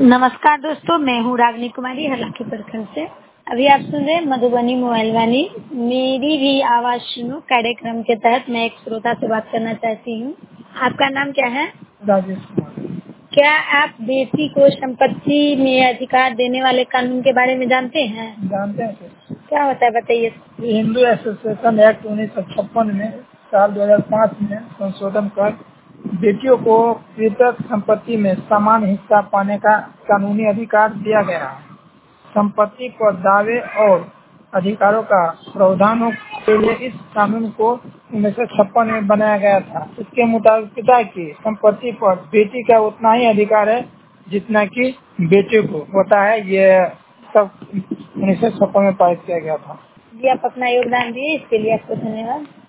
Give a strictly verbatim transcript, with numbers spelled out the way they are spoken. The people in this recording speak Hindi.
नमस्कार दोस्तों, मैं हूँ रागनी कुमारी हलाकी प्रखंड से। अभी आप सुन रहे हैं मधुबनी मोबाइल वाणी मेरी भी आवाज सुनो कार्यक्रम के तहत मैं एक श्रोता से बात करना चाहती हूँ। आपका नाम क्या है? राजेश कुमार। क्या आप बेटी को संपत्ति में अधिकार देने वाले कानून के बारे में जानते हैं? जानते हैं सर। क्या होता है बताइए। हिंदू एसोसिएशन एक्ट उन्नीस सौ छप्पन में साल दो हजार पाँच में संशोधन कर बेटियों को पृथक संपत्ति में समान हिस्सा पाने का कानूनी अधिकार दिया गया है। संपत्ति पर दावे और अधिकारों का प्रावधानों के लिए इस कानून को उन्नीस सौ छप्पन में बनाया गया था। इसके मुताबिक पिता की संपत्ति पर बेटी का उतना ही अधिकार है जितना कि बेटे को होता है। ये सब उन्नीस सौ छप्पन में पारित किया गया था। जी, आप अपना योगदान दिए, इसके लिए आपको धन्यवाद।